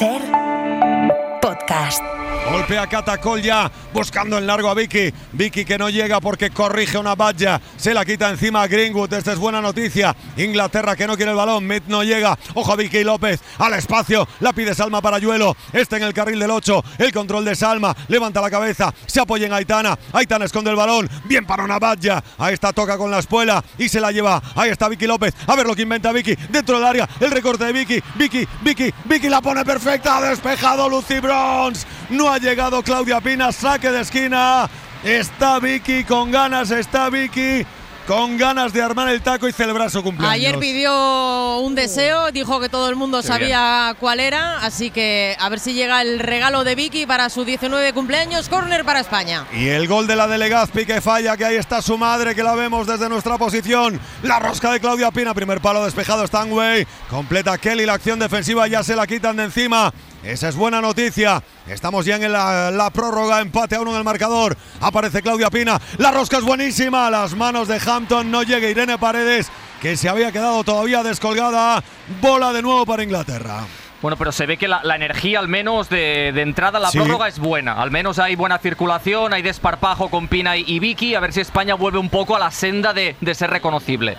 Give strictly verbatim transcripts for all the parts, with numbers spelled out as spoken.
Ser Podcast. Golpea Catacol ya, buscando en largo a Vicky. Vicky que no llega porque corrige una valla. Se la quita encima a Greenwood. Esta es buena noticia. Inglaterra que no quiere el balón. Mid no llega. Ojo a Vicky López. Al espacio. La pide Salma para Yuelo. Este en el carril del ocho. El control de Salma. Levanta la cabeza. Se apoya en Aitana. Aitana esconde el balón. Bien para una valla. Ahí está, toca con la espuela. Y se la lleva. Ahí está Vicky López. A ver lo que inventa Vicky. Dentro del área. El recorte de Vicky. Vicky, Vicky, Vicky la pone perfecta. Ha despejado Lucy Bronze. No ha llegado Claudia Pina, saque de esquina. Está Vicky con ganas, está Vicky con ganas de armar el taco y celebrar su cumpleaños. Ayer pidió un deseo, dijo que todo el mundo Qué sabía bien. cuál era, así que a ver si llega el regalo de Vicky para su diecinueve cumpleaños. Córner para España. Y el gol de la de Legazpi que falla, que ahí está su madre, que la vemos desde nuestra posición. La rosca de Claudia Pina, primer palo despejado Stanway. Completa Kelly la acción defensiva, ya se la quitan de encima. Esa es buena noticia. Estamos ya en la, la prórroga, empate a uno en el marcador. Aparece Claudia Pina, la rosca es buenísima. Las manos de Hampton, no llega Irene Paredes, que se había quedado todavía descolgada. Bola de nuevo para Inglaterra. Bueno, pero se ve que la, la energía, al menos de, de entrada a la Sí. prórroga, es buena. Al menos hay buena circulación, hay desparpajo con Pina y, y Vicky. A ver si España vuelve un poco a la senda de, de ser reconocible.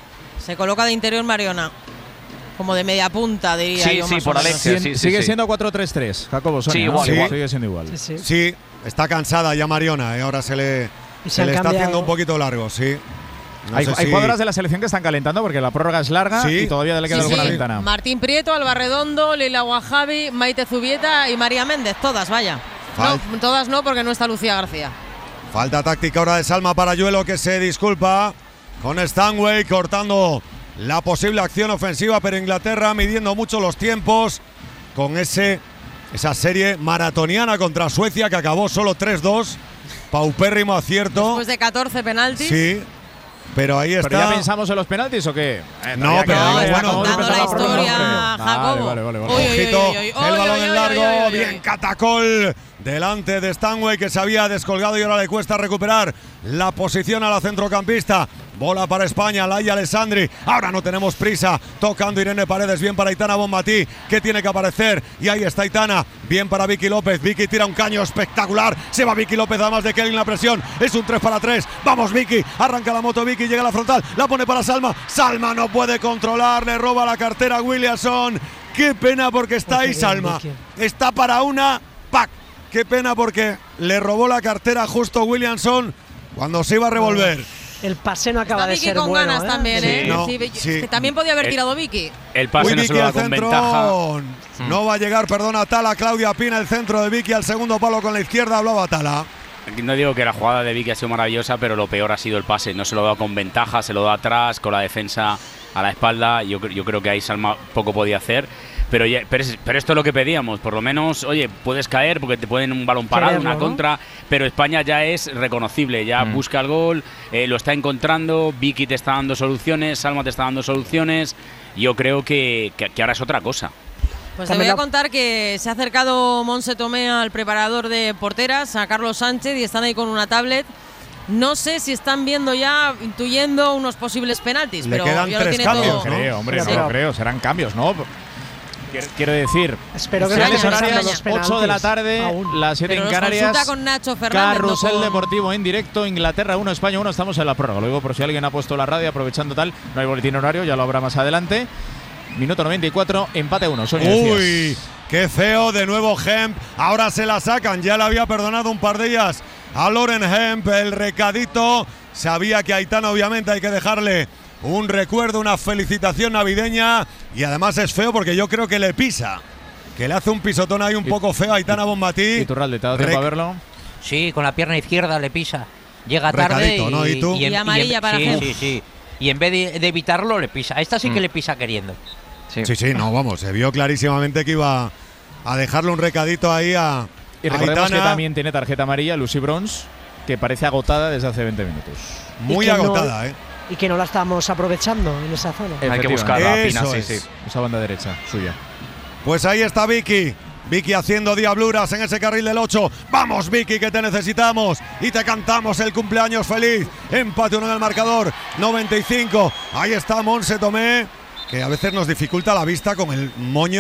Se coloca de interior Mariona. Como de media punta, diría Sí, yo. sí, más por o menos. Alexia, sí, sí, Sigue sí. siendo cuatro tres tres, Jacobo, Sonia, Sí, ¿no? igual, Sí. igual. Sigue siendo igual. Sí, sí. Sí, está cansada ya Mariona, ¿eh? Ahora se le, Y se se han le está cambiado. haciendo un poquito largo, sí. No hay sé hay si- jugadoras de la selección que están calentando porque la prórroga es larga Sí. y todavía le queda Sí, alguna sí. ventana. Martín Prieto, Alba Redondo, Leila Wahabi, Maite Zubieta y María Méndez. Todas, vaya. Fal- No, todas no, porque no está Lucía García. Falta táctica ahora de Salma para Yuelo, que se disculpa con Stanway, cortando la posible acción ofensiva, pero Inglaterra midiendo mucho los tiempos con ese esa serie maratoniana contra Suecia que acabó solo tres dos. Paupérrimo acierto. Después de catorce penaltis. Sí, pero ahí está. ¿Pero ya pensamos en los penaltis o qué? Eh, No, todavía pero queda- digo, No, está bueno, contando vamos a la empezar prórroga, historia, hombre. Jacobo. Vale, vale, vale, Uy, vale. uy, Ojito, uy, uy, uy, el uy, balón uy, en uy, largo, uy, uy, uy. bien Catacol delante de Stanway, que se había descolgado y ahora le cuesta recuperar la posición a la centrocampista. Bola para España, Laia Alessandri. Ahora no tenemos prisa. Tocando Irene Paredes, bien para Aitana Bonmatí, que tiene que aparecer. Y ahí está Aitana, bien para Vicky López. Vicky tira un caño espectacular. Se va Vicky López, además de Kelly en la presión. Es un tres para tres. Vamos Vicky, arranca la moto Vicky, llega a la frontal, la pone para Salma. Salma no puede controlar, le roba la cartera a Williamson. Qué pena porque está Oh, qué ahí bien, Salma. Vicky. Está para una pack. Qué pena porque le robó la cartera justo Williamson cuando se iba a revolver. El pase no acaba Está de Vicky ser con bueno, ganas ¿eh? también, Sí. ¿eh? No, Sí, sí. que también podía haber Eh, tirado Vicky. El pase Uy, no se Vicky lo da al con centro. ventaja. No va a llegar, perdona, Tala. Claudia Pina, el centro de Vicky al segundo palo con la izquierda. Hablaba Tala. No digo que la jugada de Vicky ha sido maravillosa, pero lo peor ha sido el pase. No se lo da con ventaja, se lo da atrás, con la defensa a la espalda. Yo, cre- yo creo que ahí Salma poco podía hacer. Pero, ya- pero, es- pero esto es lo que pedíamos. Por lo menos, oye, puedes caer porque te pueden un balón parado, Quererlo, una ¿no? contra. Pero España ya es reconocible. Ya Mm. busca el gol, eh, lo está encontrando. Vicky te está dando soluciones, Salma te está dando soluciones. Yo creo que, que, que ahora es otra cosa. Pues te voy También a la- contar que se ha acercado Monse Tomé al preparador de porteras, a Carlos Sánchez, y están ahí con una tablet. No sé si están viendo ya, intuyendo unos posibles penaltis, Le pero quedan ya lo tres tiene cambios, todo. ¿no? Creo, hombre, Sí. no lo creo, serán cambios, ¿no? Quiero, quiero decir, Espero que Extraña, no estén extraña. dando los penaltis ocho de la tarde, aún. las siete Pero en los Canarias. consulta con Nacho Fernández. no Carrusel con- Deportivo en directo, Inglaterra uno, España uno, estamos en la prórroga. Lo digo por si alguien ha puesto la radio aprovechando tal, no hay boletín horario, ya lo habrá más adelante. Minuto noventa y cuatro, empate uno. Sonia, Uy, decías. qué feo de nuevo Hemp. Ahora se la sacan. Ya le había perdonado un par de ellas a Lauren Hemp. El recadito. Sabía que a Aitana obviamente hay que dejarle un recuerdo, una felicitación navideña. Y además es feo porque yo creo que le pisa. Que le hace un pisotón ahí un Y- poco feo a Aitana Bonmatí. Iturralde, ¿te ha dado tiempo Rec- a verlo? Sí, con la pierna izquierda le pisa. Llega tarde Recadito, y, ¿no? ¿Y tú? Y amarilla para sí, Gem. sí, sí. Y en vez de, de evitarlo, le pisa. A esta sí que Mm. le pisa queriendo. Sí. Sí, sí, no, vamos. Se vio clarísimamente que iba a dejarle un recadito ahí a Y recordemos Aitana. que también tiene tarjeta amarilla Lucy Bronze, que parece agotada desde hace veinte minutos. Muy Y que no- agotada, ¿eh? Y que no la estamos aprovechando en esa zona. Hay que buscarla, Pina, Eso sí, es. sí. Esa banda derecha, suya. Pues ahí está Vicky. Vicky haciendo diabluras en ese carril del ocho. Vamos Vicky, que te necesitamos y te cantamos el cumpleaños feliz. Empate uno en el marcador, noventa y cinco. Ahí está Monse Tomé, que a veces nos dificulta la vista con el moño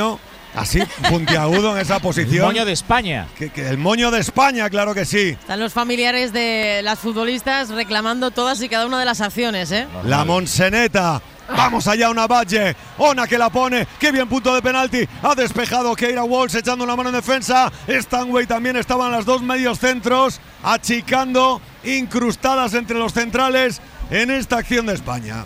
así puntiagudo en esa posición. El moño de España. Que, que el moño de España, claro que sí. Están los familiares de las futbolistas reclamando todas y cada una de las acciones, ¿eh? La Monseneta. Vamos allá, una Valle. Ona que la pone. Qué bien punto de penalti. Ha despejado Keira Walsh echando una mano en defensa. Stanway también estaban las dos medios centros achicando, incrustadas entre los centrales en esta acción de España.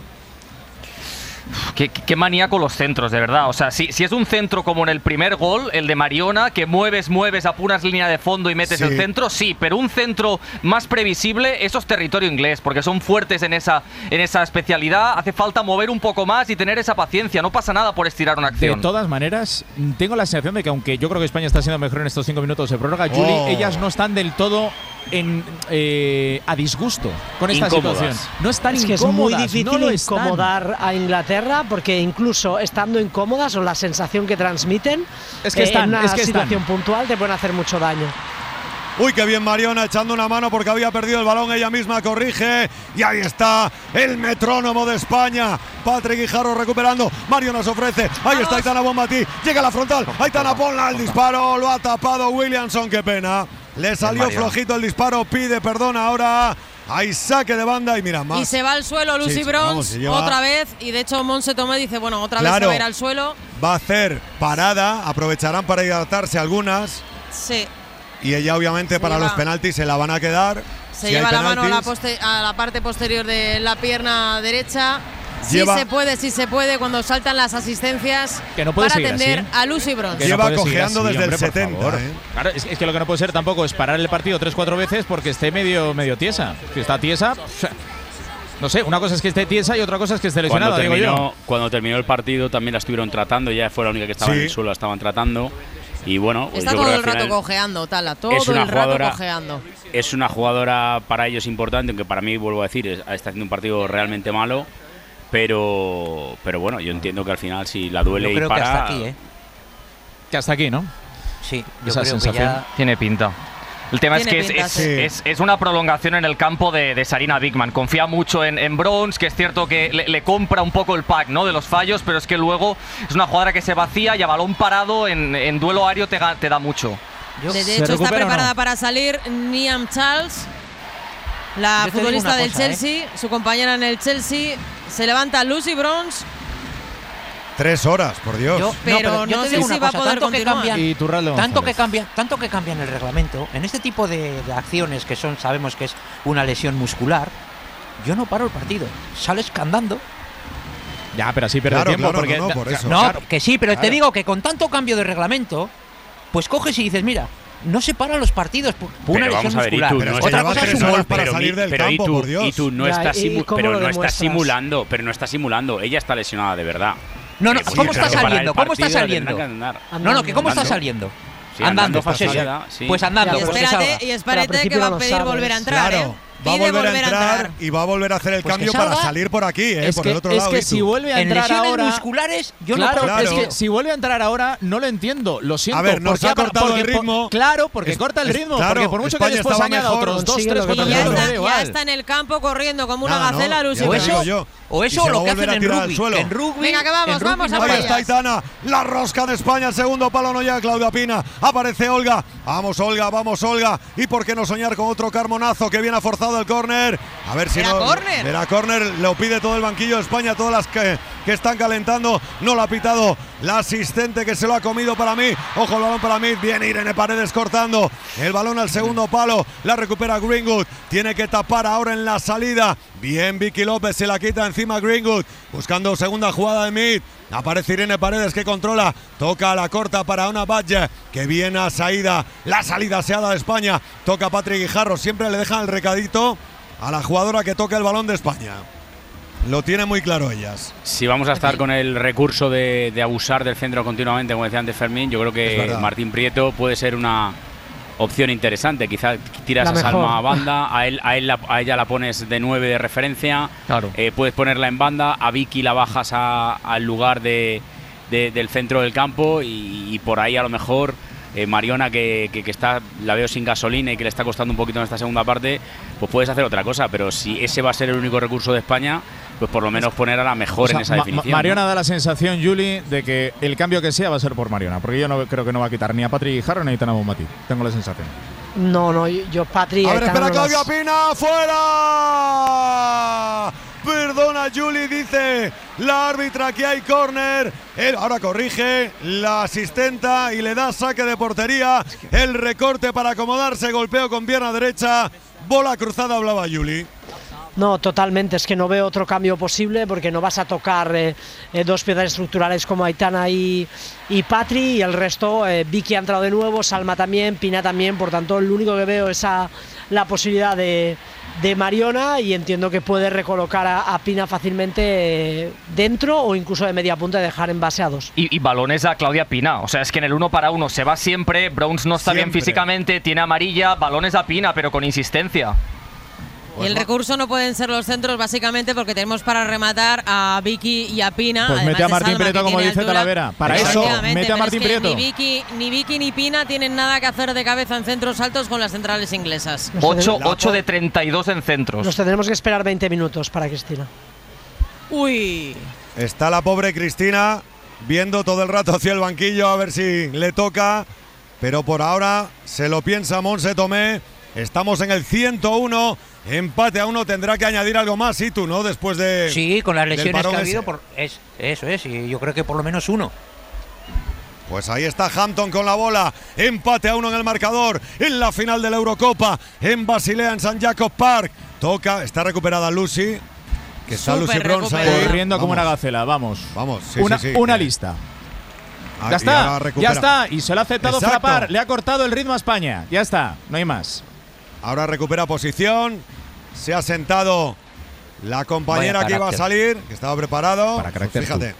Qué, qué manía con los centros, de verdad. O sea, si, si es un centro como en el primer gol, el de Mariona, que mueves, mueves, apuras línea de fondo y metes Sí. el centro, sí, pero un centro más previsible, eso es territorio inglés, porque son fuertes en esa, en esa especialidad. Hace falta mover un poco más y tener esa paciencia. No pasa nada por estirar una acción. De todas maneras, tengo la sensación de que aunque yo creo que España está siendo mejor en estos cinco minutos de prórroga, Juli, Oh. ellas no están del todo en, eh, a disgusto con esta Incómodas. situación. No están Es que es incómodas, muy difícil no lo están. incomodar a Inglaterra porque incluso estando incómodas o la sensación que transmiten Es que eh, están, en una es que están. situación puntual te pueden hacer mucho daño. Uy, qué bien Mariona echando una mano porque había perdido el balón, ella misma corrige y ahí está el metrónomo de España. Patrick Guijarro recuperando, Mariona se ofrece, ahí está Aitana Bonmatí, llega a la frontal, Aitana ponla el disparo, lo ha tapado Williamson, qué pena. Le salió Mariona. flojito el disparo, pide perdón ahora. Hay saque de banda y mira más. Y se va al suelo Lucy Sí, sí, Bronze vamos, se lleva- otra vez. Y de hecho Monse Tomé dice, bueno, otra vez Claro. se va a ir al suelo. Va a hacer parada, aprovecharán para hidratarse algunas Sí. y ella obviamente Se para lleva- los penaltis se la van a quedar. Se Si hay lleva la mano a la, penaltis. poste- a la parte posterior de la pierna derecha. Sí Lleva- se puede, sí se puede cuando saltan las asistencias Que no puede para seguir atender así. a Lucy Bronze. Que no Lleva puede seguir cojeando así, desde el hombre, por setenta, favor. ¿eh? Claro, es, es que lo que no puede ser tampoco es parar el partido tres cuatro veces porque esté medio medio tiesa. Si está tiesa, no sé, una cosa es que esté tiesa y otra cosa es que esté lesionada, Cuando digo terminó, yo. cuando terminó el partido también la estuvieron tratando, ya fue la única que estaba Sí. en el suelo, la estaban tratando. Y bueno, pues Está yo todo creo el que al rato final cojeando, Tala, todo es una el rato jugadora- cojeando. es una jugadora para ellos importante, aunque para mí, vuelvo a decir, es- está haciendo un partido realmente malo. Pero, pero bueno, yo entiendo que al final si la duele Yo creo y para… que hasta aquí, ¿eh? Que hasta aquí, ¿no? Sí, yo Esa creo sensación. que ya… Tiene pinta. El tema Tiene es que pinta, es, sí. es, es, es una prolongación en el campo de, de Sarina Bigman. Confía mucho en, en Bronze, que es cierto que le, le compra un poco el pack, ¿no?, de los fallos, pero es que luego es una jugadora que se vacía y a balón parado en, en duelo aéreo te, ga- te da mucho. Yo- De, de ¿Se hecho, está recupera o no? preparada para salir Niam Charles, la Yo te digo futbolista una del cosa, ¿eh? Chelsea, su compañera en el Chelsea. Se levanta Lucy Bronze, Tres horas, por Dios. yo- pero yo no te sé digo si una va a cosa, poder tanto que continuar. cambian- Y Turralde Tanto que, González. cambia, tanto que cambian el reglamento, en este tipo de, de acciones que son, sabemos que es una lesión muscular, yo no paro el partido. Sales candando. Ya, pero así pierde Claro, tiempo claro, porque no, no, por eso. No, claro. que sí, pero te Claro. digo que con tanto cambio de reglamento, pues coges y dices, mira, no se paran los partidos por, por una Pero lesión vamos a ver, y muscular. tú, Pero no es que Otra lleva cosa es tres un horas golpe. para pero, salir mi- del pero y campo, tú, por Dios. y tú no Ya, estás ¿y simu- cómo pero lo no estás demuestras? simulando, pero no estás simulando. Ella está lesionada de verdad. No, no, Que sí, ¿cómo pero está para el saliendo? ¿Cómo está partido la saliendo? tendrán que andar. No, no, que ¿cómo está Andando. saliendo? Sí, andando, andando fastidiada, fastidiada, sí. Pues andando, Y pues que espérate, salga. y Pero espérate al que principio va a no pedir sabes. volver a entrar, Claro, ¿eh? va a Pide volver a entrar y va a volver a hacer el Pues que cambio para salga. salir por aquí, eh, Es por que, el otro es lado. que Itu. si vuelve a En entrar lesiones ahora, musculares, yo claro, no paro el claro. es partido. que si vuelve a entrar ahora no lo entiendo, lo siento. A ver, nos porque ha ha- cortado porque el po- ritmo. Claro, porque Es- corta el es- ritmo, claro, porque por mucho España que después estaba añada mejor, otros dos, consigue tres, lo que cuatro Y ya Pero minutos, está, me da ya igual. está en el campo corriendo como una Nada, no, gacela ya Lucy te O Bronze. digo eso, yo. o Y eso se o va a lo que volver a hacen en tirar al rugby. suelo. En rugby, Venga, que vamos, en rugby vamos no a Ahí por pasa. está ellas. Aitana, la rosca de España, el segundo palo no llega Claudia Pina, aparece Olga, vamos Olga, vamos Olga, y por qué no soñar con otro carmonazo que viene ha forzado el córner, a ver si Era no, córner. era córner, lo pide todo el banquillo de España, todas las que, que están calentando, no lo ha pitado la asistente que se lo ha comido para mí, ojo el balón para mí, viene Irene Paredes cortando, el balón al segundo palo, la recupera Greenwood, tiene que tapar ahora en la salida, bien Vicky López, se la quita encima Greenwood, buscando segunda jugada de mid, aparece Irene Paredes que controla, toca a la corta para una Badge, que viene a Saída, la salida aseada de España, toca a Patrick Guijarro, siempre le dejan el recadito a la jugadora que toca el balón de España. Lo tiene muy claro ellas. Si vamos a estar con el recurso de, de abusar del centro continuamente, como decía antes Fermín, yo creo Es que verdad. Martín Prieto puede ser una opción interesante. Quizás tiras La a Salma mejor. a banda, a, él, a, él la- a ella la pones de nueve de referencia, Claro. eh, puedes ponerla en banda, a Vicky la bajas a- al lugar de, de- del centro del campo y, y por ahí a lo mejor eh, Mariona que, que, que está, la veo sin gasolina y que le está costando un poquito en esta segunda parte, pues puedes hacer otra cosa, pero si ese va a ser el único recurso de España, pues por lo menos poner a la mejor, o sea, en esa definición. Ma Mariona, ¿no? Da la sensación, Juli, de que el cambio que sea va a ser por Mariona, porque yo no creo que no va a quitar ni a Patri Guijarro ni a Aitana Bonmatí. Tengo la sensación. No, no, yo Patri. A ver, espera, no Claudia las... Pina, fuera. Perdona, Juli, dice la árbitra que hay córner. Ahora corrige la asistenta y le da saque de portería. El recorte para acomodarse, golpeo con pierna derecha. Bola cruzada, hablaba Juli. No, totalmente, es que no veo otro cambio posible porque no vas a tocar eh, eh, dos piezas estructurales como Aitana y, y Patri, y el resto, eh, Vicky ha entrado de nuevo, Salma también, Pina también, por tanto lo único que veo es a, la posibilidad de, de Mariona, y entiendo que puede recolocar a, a Pina fácilmente eh, dentro o incluso de media punta y dejar en base a dos. Y, y balones a Claudia Pina, o sea, es que en el uno para uno se va siempre, Browns no está Siempre. bien físicamente, tiene amarilla, balones a Pina, pero con insistencia. Y el recurso no pueden ser los centros, básicamente porque tenemos para rematar a Vicky y a Pina. Pues mete a Martín Prieto, como dice Talavera. Para eso, mete a Martín Prieto. Ni Vicky, ni Vicky ni Pina tienen nada que hacer de cabeza en centros altos con las centrales inglesas. ocho de treinta y dos en centros. Nos tendremos que esperar veinte minutos para Cristina. Uy. Está la pobre Cristina viendo todo el rato hacia el banquillo a ver si le toca, pero por ahora se lo piensa Monse Tomé. Estamos en el ciento uno, empate a uno, tendrá que añadir algo más, ¿y tú, no? Después de Sí, con las lesiones que ha ese. habido, por, es, eso es, y yo creo que por lo menos uno. Pues ahí está Hampton con la bola, empate a uno en el marcador, en la final de la Eurocopa, en Basilea, en San Jacob Park. Toca, está recuperada Lucy, que está Súper Lucy Bronze ahí. recuperada. Corriendo como Vamos, una gacela, vamos. Vamos, sí, una, sí, sí. una lista. Ah, Ya y está, ahora ya recupera. está. Y se lo ha aceptado Exacto. Frapar. Le ha cortado el ritmo a España. Ya está, no hay más. Ahora recupera posición, se ha sentado la compañera Vaya que iba a carácter. salir, que estaba preparado. Para carácter, Pues fíjate.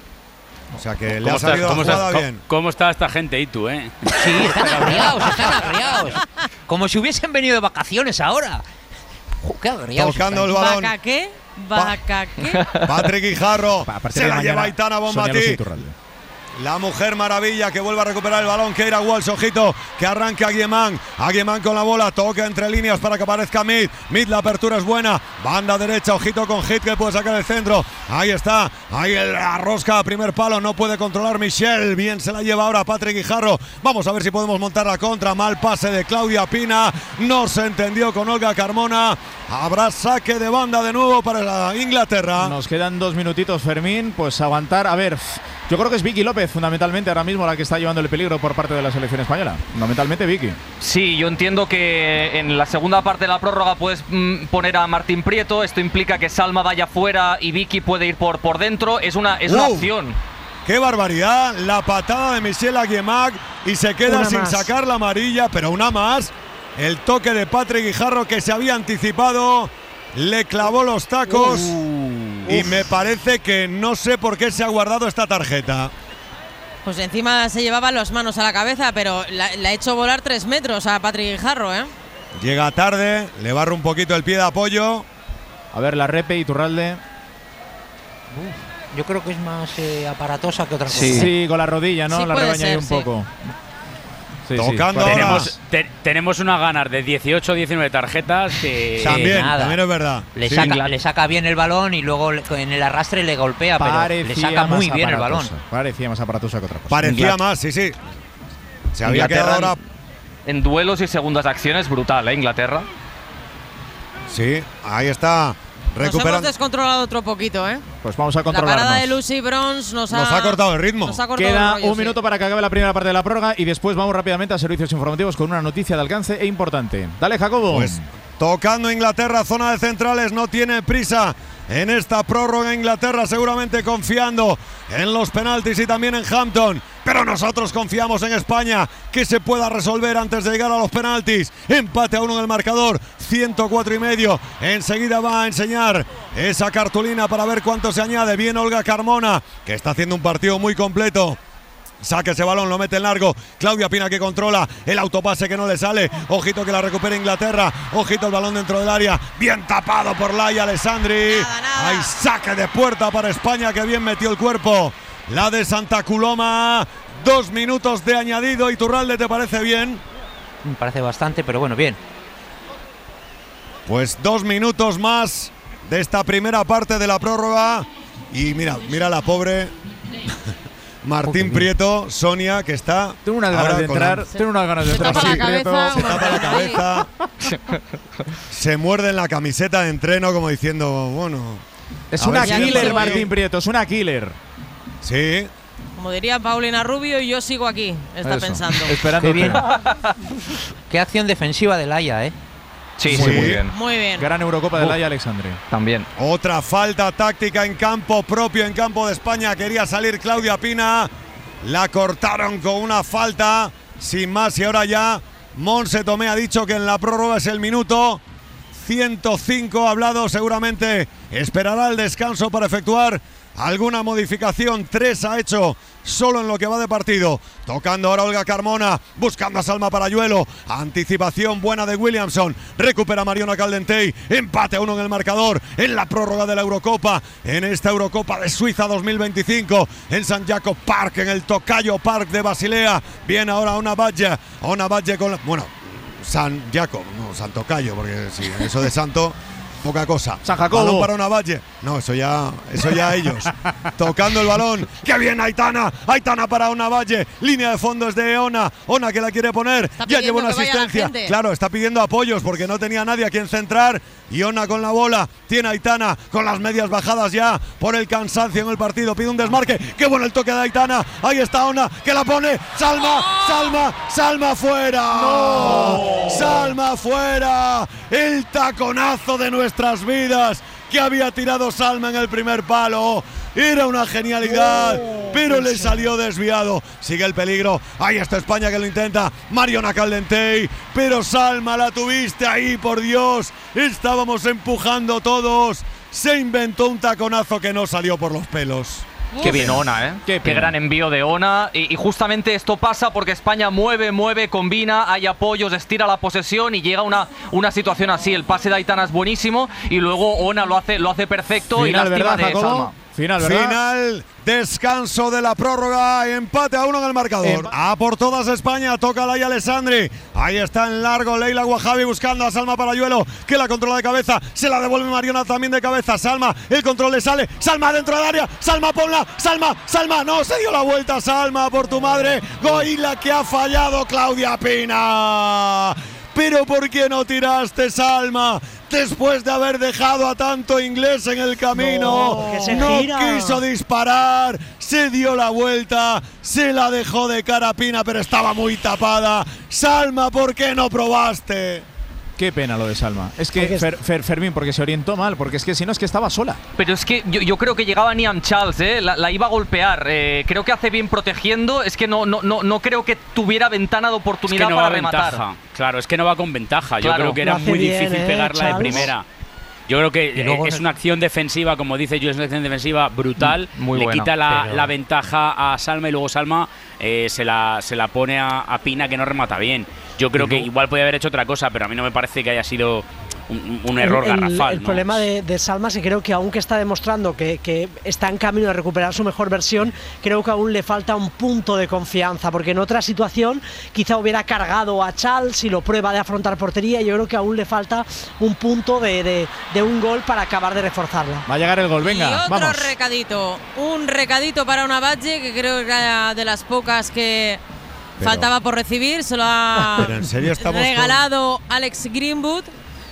O sea que le ¿Cómo ha está, salido cómo la jugada está- bien. cómo- cómo está esta gente y tú, eh? Sí, están agriados, están agriados. Como si hubiesen venido de vacaciones ahora. Jo, qué agriados Tocando están. el balón. ¿Vaca qué? ¿Vaca qué? Patrick Guijarro, A partir se de la mañana, lleva Aitana Sonia Bonmatí. Lucy Iturralde. La mujer maravilla que vuelve a recuperar el balón, Keira Walsh, ojito, que arranca a Guiemán, a Guiemán con la bola, toca entre líneas para que aparezca Mid, Mid, la apertura es buena, banda derecha, ojito con Hit que puede sacar el centro, ahí está, ahí la rosca, primer palo, no puede controlar Michelle, bien se la lleva ahora Patrick Guijarro, vamos a ver si podemos montar la contra, mal pase de Claudia Pina, no se entendió con Olga Carmona, habrá saque de banda de nuevo para la Inglaterra. Nos quedan dos minutitos, Fermín. Pues aguantar. A ver, yo creo que es Vicky López, fundamentalmente, ahora mismo la que está llevando el peligro por parte de la selección española. Fundamentalmente Vicky. Sí, yo entiendo que en la segunda parte de la prórroga puedes mm, poner a Martín Prieto. Esto implica que Salma vaya fuera y Vicky puede ir por, por dentro. Es una, es una Uh. opción. ¡Qué barbaridad! La patada de Michelle Aguiemac y se queda Una sin más. sacar la amarilla, pero una más. El toque de Patrick Guijarro que se había anticipado, le clavó los tacos y me parece que no sé por qué se ha guardado esta tarjeta. Pues encima se llevaba las manos a la cabeza, pero la- le ha hecho volar tres metros a Patrick Guijarro, ¿eh? Llega tarde, le barra un poquito el pie de apoyo. A ver, la Repe y Iturralde. Yo creo que es más eh, aparatosa que otra cosa. Sí. con la rodilla, ¿no? Sí, la puede rebaña ahí ser, un sí. poco. Sí, sí. Tocando Parece- ahora. Tenemos, te- tenemos unas ganas de dieciocho o diecinueve tarjetas que… También, nada. también es verdad. Le, Sí. saca, le saca bien el balón y luego le- en el arrastre le golpea, pero le Parecía saca muy más bien el balón. aparatosa. Parecía más aparatosa que otra cosa. Parecía Inglaterra- más, sí, sí. Se había Inglaterra quedado ahora. en, en duelos y segundas acciones, brutal, ¿eh? Inglaterra. Sí, ahí está. Nos hemos Recuperando. descontrolado otro poquito, ¿eh? Pues vamos a La controlarnos. parada de Lucy Bronze nos ha, Nos ha cortado el ritmo. nos ha cortado Queda el rollo, un sí. minuto para que acabe la primera parte de la prórroga y después vamos rápidamente a servicios informativos con una noticia de alcance e importante. Dale, Jacobo. Pues tocando Inglaterra, zona de centrales, no tiene prisa en esta prórroga. Inglaterra seguramente confiando en los penaltis y también en Hampton, pero nosotros confiamos en España que se pueda resolver antes de llegar a los penaltis. Empate a uno en el marcador, ciento cuatro y medio. Enseguida va a enseñar esa cartulina para ver cuánto se añade. Bien Olga Carmona, que está haciendo un partido muy completo. Saca ese balón, lo mete en largo. Claudia Pina que controla el autopase que no le sale. Ojito que la recupera Inglaterra. Ojito el balón dentro del área. Bien tapado por Laia Alessandri. Nada, nada. Hay saque de puerta para España que bien metió el cuerpo. la de Santa Coloma. Dos minutos de añadido. Iturralde, ¿te parece bien? Me parece bastante, pero bueno, bien. Pues dos minutos más de esta primera parte de la prórroga. Y mira, mira la pobre Martín Prieto, Sonia, que está. Tengo unas ganas de entrar. la... Tengo unas ganas de se entrar. Tapa sí, la cabeza, se tapa la cabeza. Se muerde en la camiseta de entreno como diciendo, bueno. Es a una ver si killer, me- Martín Prieto, es una killer. Sí. Como diría Paulina Rubio, y yo sigo aquí, está Eso. pensando. Esperando. Qué bien. Qué acción defensiva del Haya, ¿eh? Sí, Sí. sí, muy bien. Muy bien. Gran Eurocopa del Uh. Haya Alexandre. También. Otra falta táctica en campo propio, en campo de España. Quería salir Claudia Pina. La cortaron con una falta. Sin más, y ahora ya Monse Tomé ha dicho que en la prórroga es el minuto ciento cinco. Ha hablado, seguramente esperará el descanso para efectuar alguna modificación. Tres ha hecho solo en lo que va de partido. Tocando ahora Olga Carmona, buscando a Salma Parayuelo. Anticipación buena de Williamson. Recupera Mariona Caldentey. Empate a uno en el marcador en la prórroga de la Eurocopa. En esta Eurocopa de Suiza dos mil veinticinco. En San Jacob Park, en el Tocayo Park de Basilea. Viene ahora Ona Valle. Ona Valle con la... Bueno, San Jacob, no San Tocayo, porque sí, eso de santo... Poca cosa. San Jacobo. Balón para Onavalle. No, eso ya, eso ya ellos. Tocando el balón. ¡Qué bien Aitana! Aitana para Onavalle. Línea de fondo es de Ona. Ona que la quiere poner. Está Ya pidiendo lleva una que vaya la asistencia. gente. Claro, está pidiendo apoyos porque no tenía nadie a quien centrar. Y Ona con la bola. Tiene Aitana con las medias bajadas ya por el cansancio en el partido. Pide un desmarque. ¡Qué bueno el toque de Aitana! Ahí está Ona que la pone. ¡Salma! ¡Salma! ¡Salma fuera! ¡No! ¡Salma fuera! El taconazo de nuestras vidas que había tirado Salma en el primer palo. Era una genialidad, pero le salió desviado. Sigue el peligro. Ahí está España que lo intenta. Mariona Caldentey. Pero Salma, la tuviste ahí, por Dios. Estábamos empujando todos. Se inventó un taconazo que no salió por los pelos. Qué bien Ona, ¿eh? Qué Qué, pena. gran envío de Ona. Y, y justamente esto pasa porque España mueve, mueve, combina, hay apoyos, estira la posesión y llega una, una situación así. El pase de Aitana es buenísimo y luego Ona lo hace, lo hace perfecto. Final, y lástima ¿verdad, de Jacobo? Salma. Final, ¿verdad? Final, descanso de la prórroga, empate a uno en el marcador. A por todas España, toca Laia Alessandri. Ahí está en largo Leila Wahabi buscando a Salma Parayuelo, que la controla de cabeza, se la devuelve Mariona también de cabeza. Salma, el control le sale, Salma dentro del área, Salma ponla, Salma, Salma, no, se dio la vuelta Salma por tu madre. Goila que ha fallado Claudia Pina. Pero ¿por qué no tiraste, Salma? Después de haber dejado a tanto inglés en el camino, No, que se no gira. quiso disparar, se dio la vuelta, se la dejó de cara a Pina, pero estaba muy tapada. Salma, ¿por qué no probaste? Qué pena lo de Salma. Es que, Porque es- Fer- Fer- Fermín, porque se orientó mal, porque es que si no es que estaba sola. Pero es que yo, yo creo que llegaba Niam Charles, ¿eh? la, la iba a golpear. Eh, creo que hace bien protegiendo. Es que no, no, no, no creo que tuviera ventana de Es oportunidad que no para va rematar. ventaja. Claro, es que no va con ventaja. Yo Claro. creo que era Lo hace muy bien, difícil ¿eh, pegarla de Charles? primera. Yo creo que Y luego eh, es en- una acción defensiva, como dice yo, es una acción defensiva brutal. Muy Le buena, quita la, pero- la ventaja a Salma y luego Salma eh, se, la, se la pone a, a Pina, que no remata bien. Yo creo que igual podía haber hecho otra cosa, pero a mí no me parece que haya sido un, un error el, el- garrafal. El ¿no? problema de, de Salma es que creo que aunque está demostrando que, que está en camino de recuperar su mejor versión, creo que aún le falta un punto de confianza, porque en otra situación quizá hubiera cargado a Charles si lo prueba de afrontar portería, y yo creo que aún le falta un punto de, de- de un gol para acabar de reforzarla. Va a llegar el gol, Y venga, otro vamos. recadito, un recadito para una Valle que creo que era de las pocas que Pero- faltaba por recibir. Se lo ha Pero en serio estamos con- regalado Alex Greenwood.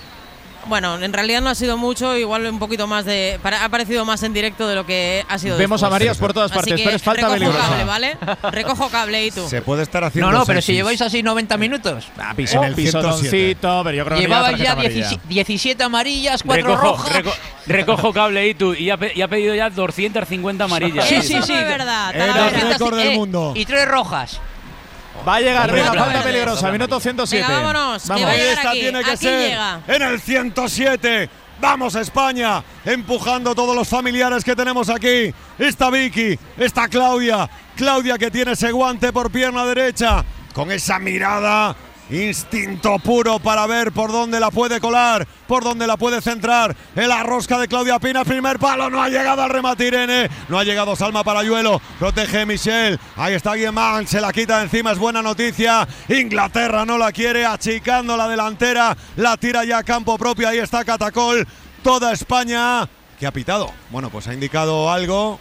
Bueno, en realidad no ha sido mucho, igual un poquito más de. para- ha parecido más en directo de lo que ha sido. Vemos después. amarillas por todas Así partes, que pero es falta recojo peligrosa. cable, ¿vale? Recojo cable y tú. Se puede estar haciendo No, no, pero si selfies. lleváis así noventa minutos. Ah, En piso, el pisotoncito, pero yo creo que Llevabais tarjeta ya amarilla. diecisiete, diecisiete amarillas, cuatro Recojo, rojas. reco- recojo cable y tú y ha, pe- y ha pedido ya doscientas cincuenta amarillas. Sí, Eso sí, no sí. es verdad. Era Talavera. el récord del Eh, mundo. Y tres rojas. Va a llegar, Hombre, venga, otra falta vez. peligrosa, minuto ciento siete. Venga, vámonos, que Vamos. vaya- Ahí llegar está, aquí, tiene que aquí ser llega. en el ciento siete. Vamos España, empujando todos los familiares que tenemos aquí. Está Vicky, está Claudia. Claudia que tiene ese guante por pierna derecha, con esa mirada instinto puro para ver por dónde la puede colar, por dónde la puede centrar. En la rosca de Claudia Pina, primer palo, no ha llegado al remate Irene, no ha llegado Salma Parayuelo, protege Michelle, ahí está Guillemán, se la quita de encima, es buena noticia. Inglaterra no la quiere, achicando la delantera, la tira ya a campo propio, ahí está Catacol. Toda España, ¿qué ha pitado? Bueno, pues ha indicado algo,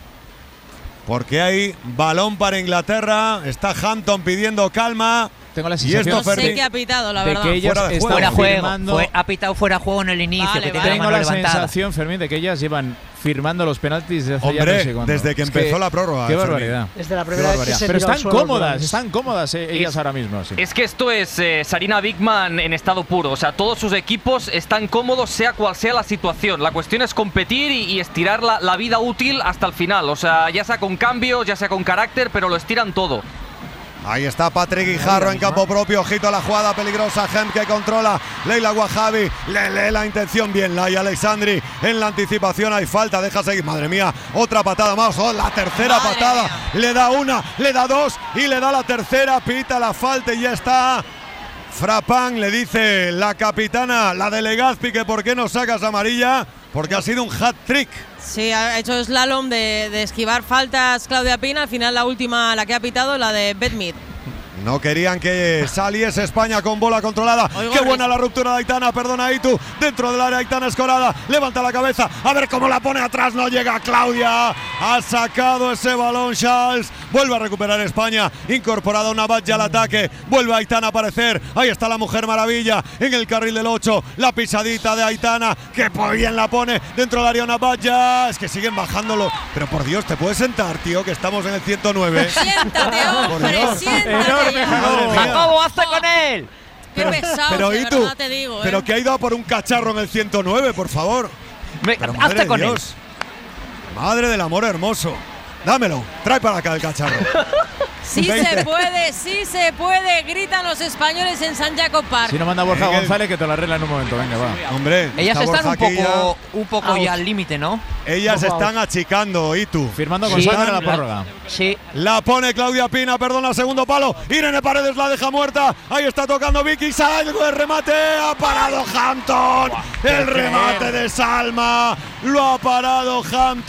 porque hay balón para Inglaterra, está Hampton pidiendo calma. Tengo la Y esto, No sé Fermín, qué ha pitado, la de verdad. que ellas Fuera de están juego. Fuera juego, firmando. fue, ha pitado fuera juego en el inicio, Vale, que vale. tenía la Tengo mano la levantada. sensación, Fermín, de que ellas llevan firmando los penaltis desde hace ya no Hombre, sé cuándo. desde que Es empezó la prórroga. Qué Fermín. barbaridad. Desde la Qué primera vez que barbaridad. se Pero tiró al están suelo, cómodas, pues. están cómodas eh, ellas Es- ahora mismo. Sí. Es que esto es eh, Sarina Bigman en estado puro. O sea, todos sus equipos están cómodos, sea cual sea la situación. La cuestión es competir y, y estirar la, la vida útil hasta el final. O sea, ya sea con cambios, ya sea con carácter, pero lo estiran todo. Ahí está Patrick Guijarro en campo propio, ojito a la jugada peligrosa, Hem que controla, Leila Wahabi, le lee la intención bien, Laia Alexandri en la anticipación, hay falta, deja seguir, madre mía, otra patada más, oh, la tercera Madre patada, mía. le da una, le da dos y le da la tercera, pita la falta y ya está. Frappán, le dice la capitana, la de Legazpi, que por qué no sacas amarilla, porque ha sido un hat-trick. Sí, ha hecho slalom de, de esquivar faltas Claudia Pina. Al final la última, la que ha pitado, la de Bedmid. No querían que saliese España con bola controlada. Oigo, Qué buena Riz. la ruptura de Aitana, perdona Aitu. Dentro del área Aitana Escorada. Levanta la cabeza. A ver cómo la pone atrás. No llega Claudia. Ha sacado ese balón Charles. Vuelve a recuperar España. Incorporada una valla al ataque. Vuelve Aitana a aparecer. Ahí está la Mujer Maravilla. En el carril del ocho. La pisadita de Aitana. Que bien la pone. Dentro del área una valla. Es que siguen bajándolo. Pero por Dios, ¿te puedes sentar, tío? Que estamos en el ciento nueve. Siéntate, hombre, Dios. siéntate. Enorme, ya. Madre mía. Jacobo, hazte con él. Qué pesado, Pero de ¿y tú? verdad te digo, ¿eh? Pero que ha ido a por un cacharro en el ciento nueve, por favor. Ve, Pero madre hazte de con él. Dios. Madre del amor hermoso. Dámelo, trae para acá el cacharro. Sí veinte. se puede, sí se puede, gritan los españoles en San Jacob Park. Si no manda Borja En el- González, que te lo arregla en un momento. Venga, va. Hombre, Ellas está están un Borja aquí poco, un poco Out. ya al límite, ¿no? ya. Ellas Ojo, están achicando, ¿y tú? Firmando con Sí. sangre la La- prórroga. Sí. La pone Claudia Pina, perdona, segundo palo. Irene Paredes la deja muerta. Ahí está tocando Vicky. Salgo el remate. Ha parado Hampton. El remate de Salma. Lo ha parado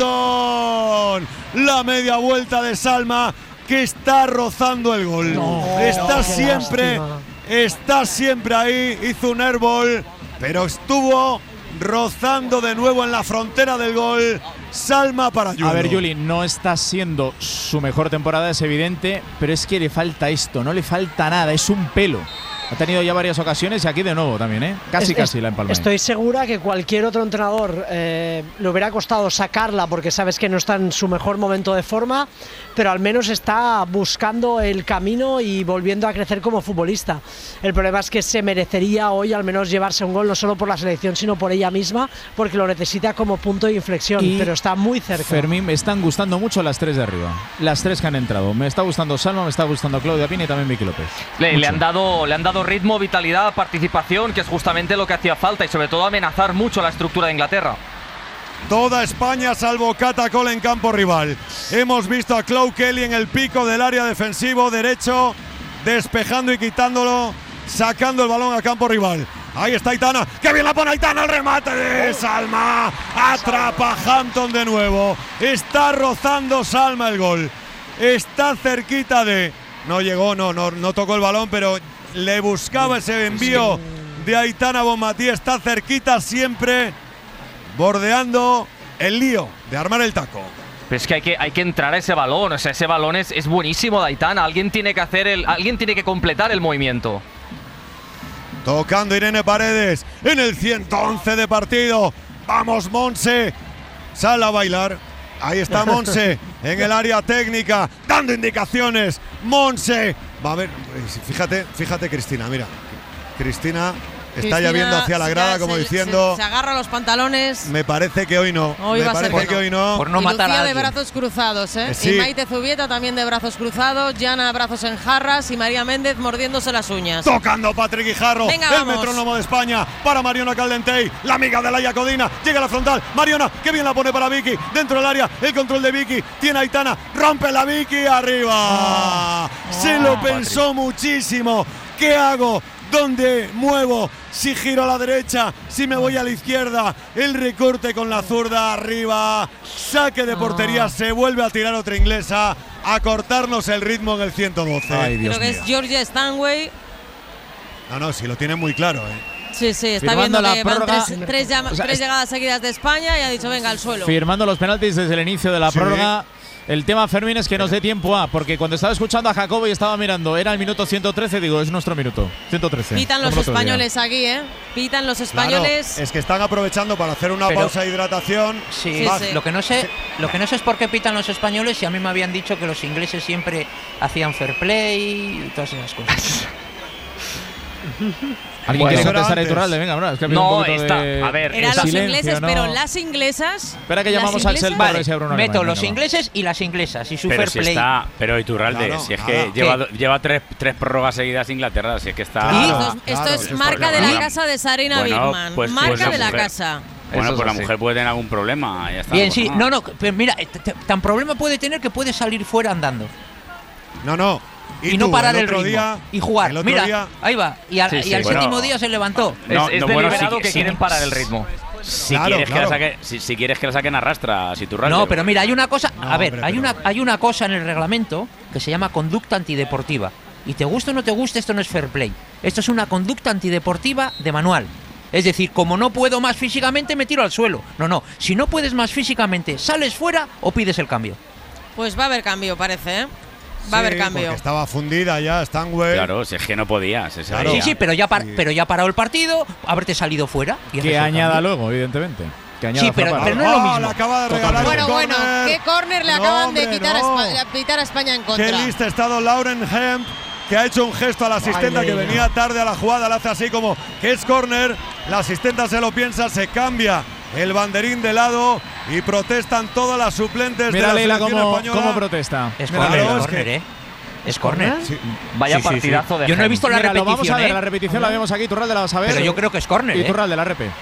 Hampton. La media vuelta de Salma, que está rozando el gol. está qué siempre, lástima. está siempre ahí. Hizo un airball, pero estuvo rozando de nuevo en la frontera del gol. Salma Parayuelo. A ver, Juli, no está siendo su mejor temporada, es evidente, pero es que le falta esto, no le falta nada, es un pelo. Ha tenido ya varias ocasiones y aquí de nuevo también, ¿eh? Casi, Es- casi es- la empalma. Estoy segura que cualquier otro entrenador eh, le hubiera costado sacarla porque sabes que no está en su mejor momento de forma, pero al menos está buscando el camino y volviendo a crecer como futbolista. El problema es que se merecería hoy al menos llevarse un gol, no solo por la selección, sino por ella misma, porque lo necesita como punto de inflexión, Y pero está muy cerca. Fermín, me están gustando mucho las tres de arriba. Las tres que han entrado. Me está gustando Salma, me está gustando Claudia Pina y también Vicky López. Le, Mucho. le han dado, le han dado ritmo, vitalidad, participación, que es justamente lo que hacía falta y sobre todo amenazar mucho la estructura de Inglaterra. Toda España salvo Catacol en campo rival. Hemos visto a Chloe Kelly en el pico del área defensivo derecho, despejando y quitándolo, sacando el balón a campo rival. Ahí está Aitana, que bien la pone Aitana, el remate de Salma. Atrapa Hampton de nuevo. Está rozando Salma el gol. Está cerquita de... No llegó, no, no, no tocó el balón, pero le buscaba ese envío de Aitana Bonmatí. Está cerquita siempre, bordeando el lío de armar el taco. Pero es que hay que, hay que entrar a ese balón, o sea, ese balón es, es buenísimo de Aitana. Alguien tiene que hacer el, alguien tiene que completar el movimiento. Tocando Irene Paredes en el ciento once de partido. Vamos, Monse. Sale a bailar. Ahí está Monse en el área técnica, dando indicaciones. Monse. Va a ver, fíjate, fíjate Cristina, mira. Cristina está Cristina ya viendo hacia la grada se- como se- diciendo, Se, se agarra los pantalones. me parece que hoy no. Hoy me va a ser parece que que no. hoy no. Por no y matar Lucía a de alguien. brazos cruzados, ¿eh? Eh, sí. Y Maite Zubieta también de brazos cruzados. Yana brazos en jarras y María Méndez mordiéndose las uñas. Tocando Patrick Guijarro, Venga, el vamos. metrónomo de España para Mariona Caldentey, la amiga de Laia Codina, llega a la frontal, Mariona, que bien la pone para Vicky, dentro del área, el control de Vicky, tiene a Aitana, rompe la Vicky, arriba. Se lo pensó muchísimo. ¿Qué hago? ¿Dónde muevo? Si giro a la derecha, si me voy a la izquierda. El recorte con la zurda arriba. Saque de portería, se vuelve a tirar otra inglesa. A cortarnos el ritmo en el ciento doce. Ay, Dios Creo mío. que es Georgia Stanway. No, no, si lo tiene muy claro, ¿eh? Sí, sí, está Firmando viendo que van prórroga, tres, tres, llama, o sea, tres llegadas seguidas de España y ha dicho, venga, al suelo. Firmando los penaltis desde el inicio de la sí. prórroga. El tema, Fermín, es que nos dé tiempo a, porque cuando estaba escuchando a Jacobo y estaba mirando, era el minuto ciento trece, digo, es nuestro minuto. ciento trece. Pitan los españoles aquí, ¿eh? Pitan los españoles. Claro, es que están aprovechando para hacer una Pero, pausa de hidratación. Sí, sí, sí. Lo que no sé, lo que no sé es por qué pitan los españoles y a mí me habían dicho que los ingleses siempre hacían fair play y todas esas cosas. ¿Alguien quiere contestar a Iturralde? Venga, bro, es que no, un está, de a ver, eran los silencio, ingleses, ¿no? pero las inglesas. Espera que llamamos al Selva. Vale, si Bruno meto Alemán, los venga, ingleses y las inglesas y su pero fair si play. Está, pero Iturralde, claro, si es claro. que lleva, lleva tres, tres prórrogas seguidas Inglaterra, si es que está. Claro, esto es, claro, esto es es marca de la bueno. casa de Sarina Bueno, Bigman. pues- marca pues la de la mujer. casa. Bueno, Eso pues la sí. mujer puede tener algún problema. Ya está, Bien, pues sí, nada. no, no, pero mira, t- t- tan problema puede tener que puede salir fuera andando No, no. y, no tú, parar el, otro ritmo día, y jugar. el otro Mira, día- ahí va. Y al, Sí, y sí, al bueno. séptimo día se levantó. No, es es no, bueno, deliberado sí, que sí. quieren parar el ritmo. Si, Claro, quieres claro. Que la saque, si, si quieres que la saquen arrastra, si Iturralde. No, pero mira, hay una cosa, No, a ver, hombre, hay pero- una hay una cosa en el reglamento que se llama conducta antideportiva. Y te guste o no te guste, esto no es fair play. Esto es una conducta antideportiva de manual. Es decir, como no puedo más físicamente, me tiro al suelo. No, no, si no puedes más físicamente, sales fuera o pides el cambio. Pues va a haber cambio, parece, ¿eh? Va Sí, a haber cambio. porque estaba fundida ya Stanway. Claro, si es que no podías. se Claro. sabía. Sí, sí, pero ya, par- Sí. pero ya ha parado el partido, haberte salido fuera. Y haces Que el añada cambio. luego, evidentemente. Que añada Sí, pero- Frappart. pero no es lo mismo. Le acaba de regalar Bueno, un bueno, córner. ¿qué córner le No, acaban de hombre, quitar a, no. Espa- a pitar a España en Qué contra? lista ha estado Lauren Hemp, que ha hecho un gesto al asistente Ay, que Leila. venía tarde a la jugada. Le hace así como que es córner. La asistenta se lo piensa, se cambia el banderín de lado y protestan todas las suplentes Mira de la Leila selección cómo, española. cómo protesta. Es Claro, córner, es es que- córner, ¿eh? Es córner. Sí. Vaya Sí, sí, sí. partidazo de Yo no he Hem. visto la Mira, lo repetición, vamos a ver, ¿eh? la repetición la vemos aquí, Iturralde la vas a ver. Pero yo creo que es córner, ¿eh? Iturralde, la repe.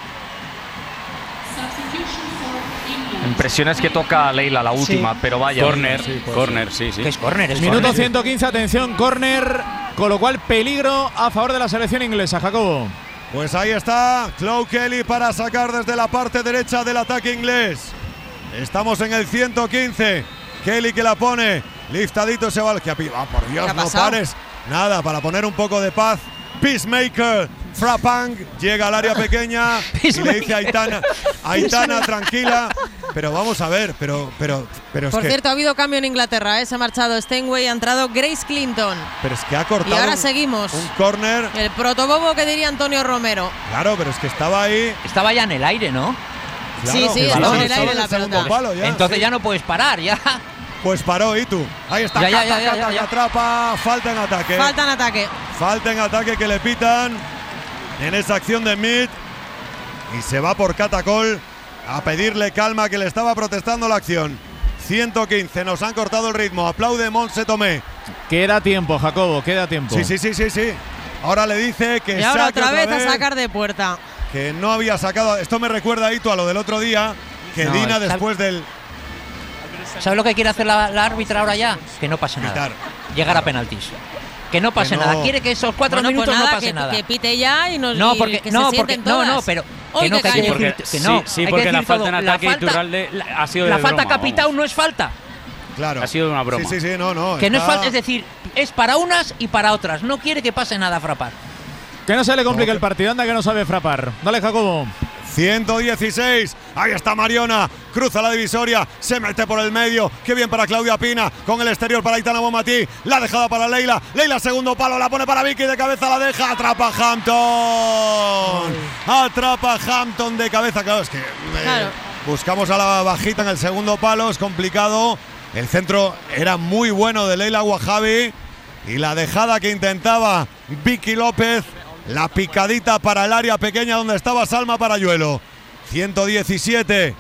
Impresiones que toca Leila, la última, pero vaya. Corner, Sí, puede corner, sí, sí. Que es córner, es Minuto córner. ciento quince, atención, córner. Con lo cual, peligro a favor de la selección inglesa, Jacobo. Pues ahí está Chloe Kelly para sacar desde la parte derecha del ataque inglés. Estamos en el ciento quince. Kelly que la pone. Liftadito se va al que ah, por Dios, ¿Qué ha no pasado? pares. Nada, para poner un poco de paz. Peacemaker, Frappang, llega al área pequeña y le dice a Aitana, Aitana, tranquila. Pero vamos a ver, pero, pero, pero es Por que, cierto, ha habido cambio en Inglaterra, ¿eh? Se ha marchado Steinway, ha entrado Grace Clinton. pero es que ha cortado Y ahora un- seguimos. un córner. El protobobo que diría Antonio Romero. Claro, pero es que estaba ahí. Estaba ya en el aire, ¿no? Claro, Sí, sí, el estaba balón en el estaba aire la segundo pelota. palo ya, Entonces sí. ya no puedes parar, ya. Pues paró Itu. Ahí está, Ya, ya, Cata, ya, ya, Cata, ya, que ya. atrapa. Falta en ataque. Falta en ataque. Falta en ataque que le pitan en esa acción de Mid. Y se va por Catacol a pedirle calma, que le estaba protestando la acción. ciento quince, nos han cortado el ritmo. Aplaude Montse Tomé. Queda tiempo, Jacobo, queda tiempo. Sí, sí, sí, sí, sí. Ahora le dice que Y ahora saque otra vez a sacar de puerta. que no había sacado. Esto me recuerda, Itu, a lo del otro día. Que No, Dina, ¿sabe- después del ¿Sabes lo que quiere hacer la, la árbitra ahora ya? Que no pase nada. Pitar. Llegar a penaltis. Que no pase Que no. nada. Quiere que esos cuatro Bueno, pues minutos nada, no pase que, nada. que pite ya y nos No, y porque que no, se porque sienten no, todas. no, pero Hoy que no, que que hay que caño. decir Porque- que no. sí, sí, hay que porque decir la falta todo. en La ataque falta- Iturralde ha sido de La falta broma, capital vamos. no es falta. Claro. Ha sido una broma. Sí, sí, sí, no, no. Que no es está- falta, es decir, es para unas y para otras. No quiere que pase nada a Frappart. Que no se le complique el partido, anda que no sabe frapar. Dale, Jacobo. ciento dieciséis, ahí está Mariona, cruza la divisoria, se mete por el medio, qué bien para Claudia Pina, con el exterior para Aitana Bonmatí, la dejada para Leila, Leila segundo palo, la pone para Vicky, de cabeza la deja, atrapa Hampton, atrapa Hampton de cabeza, claro, es que eh, Claro. buscamos a la bajita en el segundo palo, es complicado, el centro era muy bueno de Leila Wahabi y la dejada que intentaba Vicky López, la picadita para el área pequeña donde estaba Salma Parayuelo. ciento diecisiete.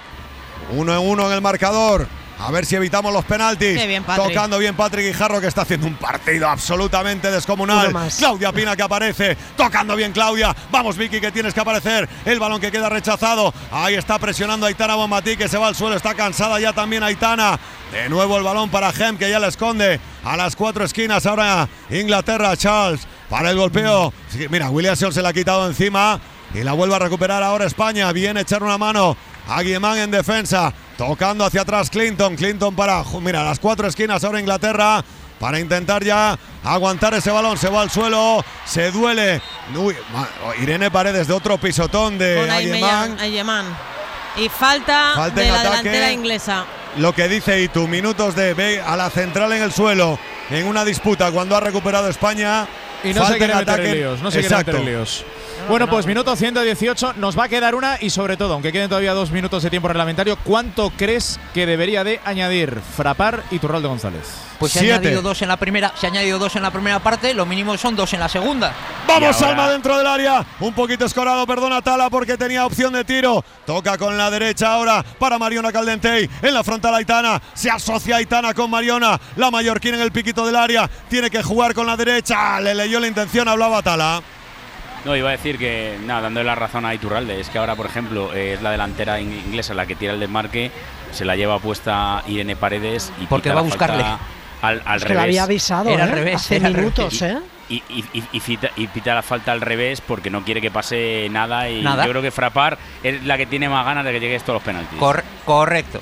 Uno en uno en el marcador. A ver si evitamos los penaltis. Qué bien, Patrick. Tocando bien Patrick Guijarro, que está haciendo un partido absolutamente descomunal. Uno más. Claudia Pina que aparece. Tocando bien Claudia. Vamos, Vicky, que tienes que aparecer. El balón que queda rechazado. Ahí está presionando Aitana Bonmatí, que se va al suelo. Está cansada ya también Aitana. De nuevo el balón para Hem, que ya le esconde a las cuatro esquinas. Ahora Inglaterra, Charles. para el golpeo. Sí, mira, Williamson se la ha quitado encima y la vuelve a recuperar ahora España. Viene a echar una mano a Guillemán en defensa, tocando hacia atrás Clinton. Clinton para, mira, las cuatro esquinas ahora Inglaterra, para intentar ya aguantar ese balón. Se va al suelo, se duele. Uy, Irene Paredes de otro pisotón de Guillemán. Y falta, falta de la ataque, delantera inglesa. Lo que dice Itu, minutos de ve a la central en el suelo en una disputa cuando ha recuperado España. Y no se quiere meter en líos, no se quiere meter en líos. Bueno, pues minuto ciento dieciocho, nos va a quedar una y sobre todo, aunque queden todavía dos minutos de tiempo reglamentario, ¿cuánto crees que debería de añadir Frappart y Iturralde González? Pues se ha añadido dos en la primera, se ha añadido dos en la primera parte, lo mínimo son dos en la segunda. Vamos, Salma dentro del área, un poquito escorado, perdona Tala porque tenía opción de tiro. Toca con la derecha ahora para Mariona Caldentey, en la frontal Aitana, se asocia Aitana con Mariona, la mallorquina en el piquito del área, tiene que jugar con la derecha, le leyó la intención, hablaba Tala. No, iba a decir que, nada, dándole la razón a Iturralde, es que ahora, por ejemplo, eh, es la delantera inglesa la que tira el desmarque, se la lleva puesta Irene Paredes y porque va a buscarle al, al es revés. Que la había avisado, era ¿eh? al revés, hace minutos, ¿eh? Y, y, y, y, pita, y pita la falta al revés porque no quiere que pase nada y ¿Nada? Yo creo que Frappart es la que tiene más ganas de que llegue esto a los penaltis. Cor correcto.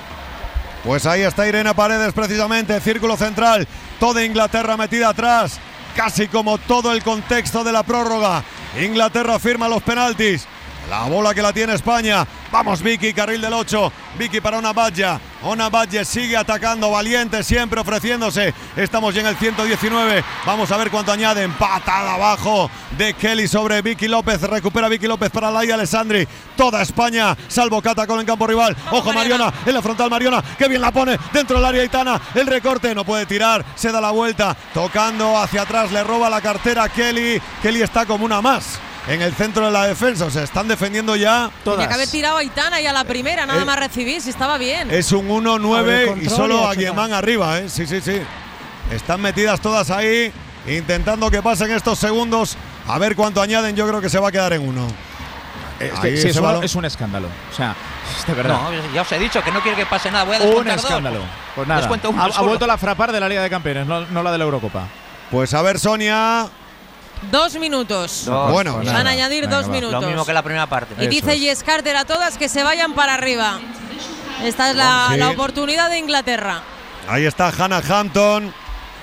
Pues ahí está Irene Paredes precisamente, círculo central, toda Inglaterra metida atrás, casi como todo el contexto de la prórroga. Inglaterra firma los penaltis. La bola que la tiene España. Vamos Vicky, carril del ocho. Vicky para Ona Badja. Ona Badja sigue atacando, valiente, siempre ofreciéndose. Estamos ya en el ciento diecinueve. Vamos a ver cuánto añaden. Patada abajo de Kelly sobre Vicky López. Recupera Vicky López para Laia Alessandri. Toda España, salvo Catacol en campo rival. Ojo Mariona, en la frontal Mariona. Qué bien la pone dentro del área Aitana. El recorte, no puede tirar. Se da la vuelta. Tocando hacia atrás, le roba la cartera a Kelly. Kelly está como una más en el centro de la defensa, o sea, están defendiendo ya todas. Tenía que haber tirado a Aitana y a la primera, nada eh, más recibir, si estaba bien. Es un uno nueve y solo a Guillemán arriba, ¿eh? Sí, sí, sí. Están metidas todas ahí, intentando que pasen estos segundos. A ver cuánto añaden, yo creo que se va a quedar en uno. Es, que, sí, es, un, es un escándalo. O sea, de verdad. No, ya os he dicho que no quiero que pase nada. Voy a descontar un escándalo. Dos. Pues nada, ha, ha vuelto la Frappart de la Liga de Campeones, no, no la de la Eurocopa. Pues a ver, Sonia. Dos minutos. Dos. Bueno, pues van a añadir venga, dos va. minutos. Lo mismo que la primera parte. Y Eso dice Jess Carter a todas que se vayan para arriba. Esta es la, sí. la oportunidad de Inglaterra. Ahí está Hannah Hampton,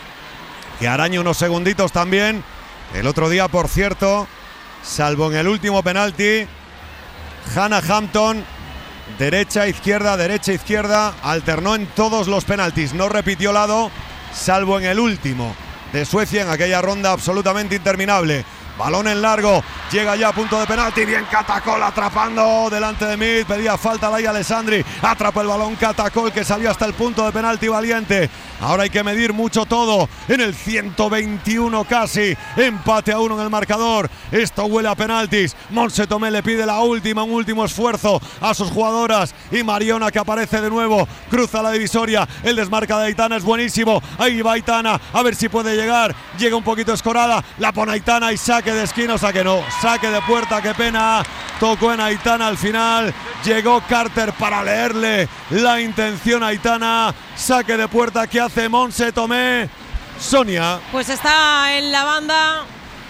que araña unos segunditos también. El otro día, por cierto, salvo en el último penalti, Hannah Hampton, derecha, izquierda, derecha, izquierda, alternó en todos los penaltis. No repitió lado, salvo en el último de Suecia en aquella ronda absolutamente interminable. Balón en largo, llega ya a punto de penalti, bien Catacol atrapando delante de Mid, pedía falta Laia Alessandri, atrapa el balón Catacol que salió hasta el punto de penalti valiente. Ahora hay que medir mucho todo en el ciento veintiuno casi, empate a uno en el marcador. Esto huele a penaltis. Monse Tomé le pide la última, un último esfuerzo a sus jugadoras y Mariona que aparece de nuevo, cruza la divisoria, el desmarca de Aitana es buenísimo, ahí va Aitana, a ver si puede llegar, llega un poquito escorada, la pone Aitana y saque de esquina, o sea que no, saque de puerta, qué pena, tocó en Aitana al final, llegó Carter para leerle la intención a Aitana, saque de puerta que hace Monse Tomé. Sonia. Pues está en la banda,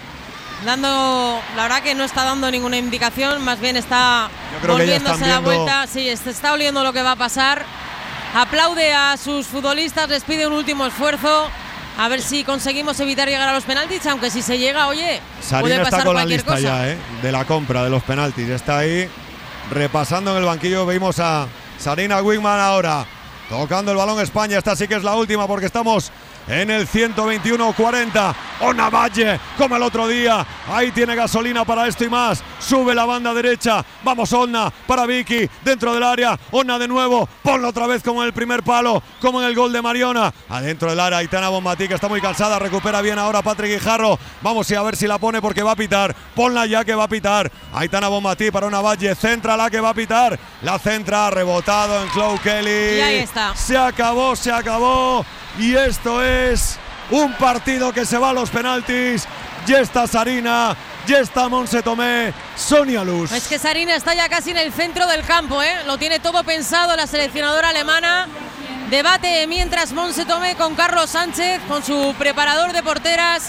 dando, la verdad que no está dando ninguna indicación, más bien está volviéndose la vuelta, sí, se está oliendo lo que va a pasar, aplaude a sus futbolistas, les pide un último esfuerzo. A ver si conseguimos evitar llegar a los penaltis, aunque si se llega, oye, Sarina puede pasar está con cualquier la lista cosa. Ya, ¿eh? De la compra de los penaltis. Está ahí repasando en el banquillo. Vimos a Sarina Wiegman ahora tocando el balón España. Esta sí que es la última porque estamos en el ciento veintiuno cuarenta. Ona Badja, como el otro día. Ahí tiene gasolina para esto y más. Sube la banda derecha. Vamos Ona para Vicky dentro del área. Ona de nuevo. Ponlo otra vez como en el primer palo, como en el gol de Mariona. Adentro del área Aitana Bonmatí, que está muy cansada. Recupera bien ahora Patrick Guijarro. Vamos a ver si la pone porque va a pitar. Ponla ya que va a pitar. Aitana Bonmatí para Ona Badja. Centra la que va a pitar. La centra, rebotado en Chloe Kelly. Y ahí está. Se acabó, se acabó. Y esto es un partido que se va a los penaltis. Ya está Sarina, ya está Monse Tomé, Sonia Luz. Es que Sarina está ya casi en el centro del campo, ¿eh? Lo tiene todo pensado la seleccionadora alemana. Debate mientras Monse Tomé con Carlos Sánchez, con su preparador de porteras.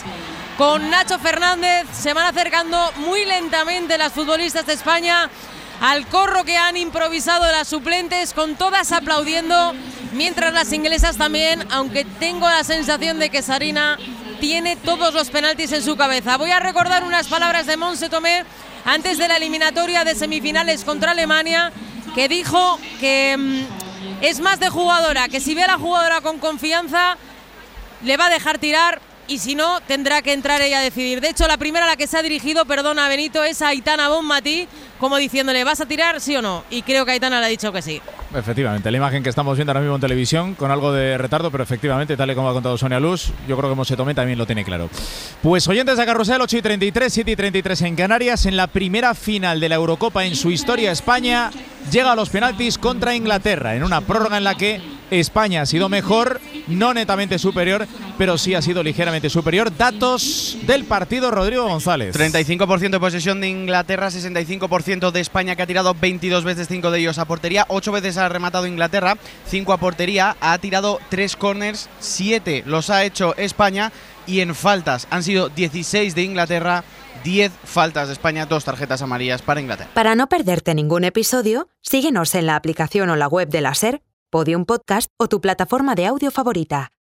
con Nacho Fernández. Se van acercando muy lentamente las futbolistas de España al corro que han improvisado las suplentes, con todas aplaudiendo, mientras las inglesas también, aunque tengo la sensación de que Sarina tiene todos los penaltis en su cabeza. Voy a recordar unas palabras de Montse Tomé antes de la eliminatoria de semifinales contra Alemania, que dijo que mmm, es más de jugadora, que si ve a la jugadora con confianza le va a dejar tirar, y si no tendrá que entrar ella a decidir. De hecho, la primera a la que se ha dirigido, perdona Benito, es a Aitana Bonmatí, como diciéndole, ¿vas a tirar sí o no? Y creo que Aitana le ha dicho que sí. Efectivamente, la imagen que estamos viendo ahora mismo en televisión, con algo de retardo, pero efectivamente, tal y como ha contado Sonia Luz, yo creo que Montse Tomé también lo tiene claro. Pues oyentes de Carrusel, ocho y treinta y tres, siete y treinta y tres en Canarias, en la primera final de la Eurocopa en su historia, España llega a los penaltis contra Inglaterra, en una prórroga en la que España ha sido mejor, no netamente superior, pero sí ha sido ligeramente superior. Datos del partido, Rodrigo González. treinta y cinco por ciento de posesión de Inglaterra, sesenta y cinco por ciento de España, que ha tirado veintidós veces, cinco de ellos a portería, ocho veces ha rematado Inglaterra, cinco a portería, ha tirado tres corners, siete los ha hecho España, y en faltas han sido dieciséis de Inglaterra, diez faltas de España, dos tarjetas amarillas para Inglaterra. Para no perderte ningún episodio, síguenos en la aplicación o la web de la SER, Podium Podcast o tu plataforma de audio favorita.